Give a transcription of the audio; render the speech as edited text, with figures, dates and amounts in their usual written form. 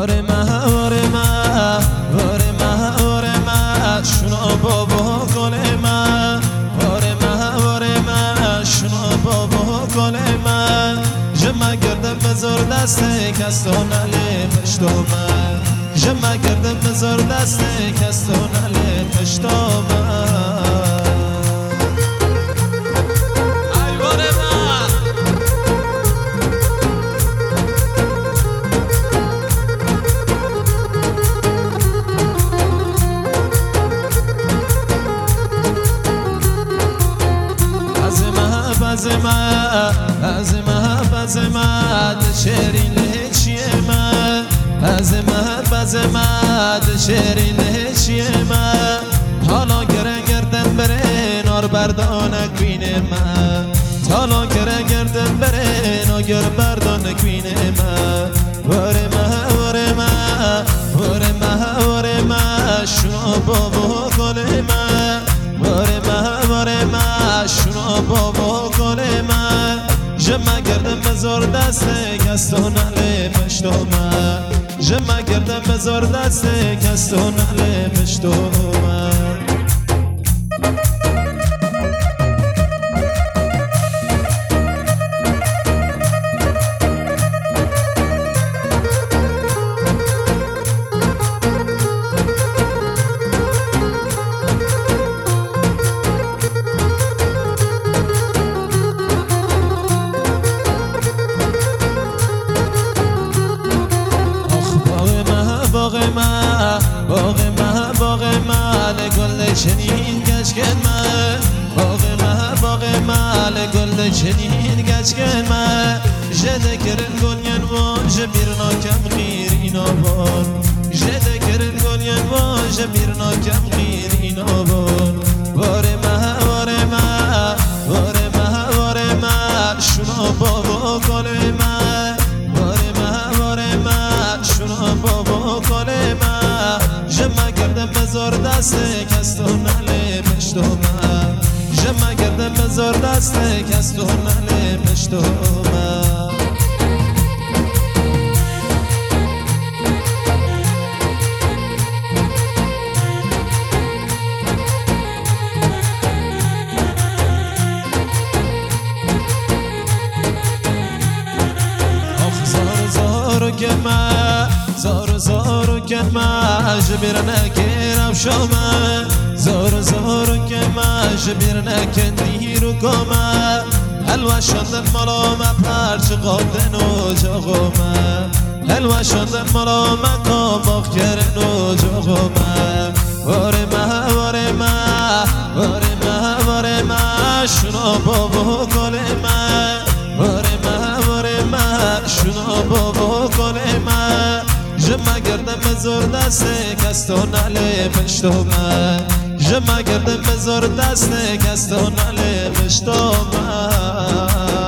شنو بابا گل من شنو بابا گل من جمع کردم بزار دست کستون علی پشتو من جمع کردم بزار دست کستون علی پشتو من از محبت شیرین چیه من از محبت شیرین چیه من حالا گردن بره نار بردان کوینه من حالا گردن بره نار بردان کوینه من وره من شنو بابا گل من وره من شنو بابا گل من جمع کردم بزار دست کستون علی پشتو من جمع کردم بزار دست کستون علی پشتو من باغ من گل چنین گشکن من باغ من گل چنین گشکن من جده کرن گلین و جبیرنا کم غیر اینا بار جده کرن گلین و جبیرنا کم غیر اینا بار واره من شنو بابا گل من واره من شنو بابا گل من جمع کردم بزار دست کستون علی پشتو من جمع کردم بزار دست کستون علی پشتو من زارو که من جبیر نکرم شما زارو که من جبیر نکندی رو کما حلوه شدن مالا مپرچ قادن و جاغوما حلوه شدن مالا مکاباق کرن و جاغوما واره من شنو بابا گل من واره من شنو بابا گل من جمع کردم بزار دست کستون علی پشتو من جمع کردم بزار دست کستون علی پشتو من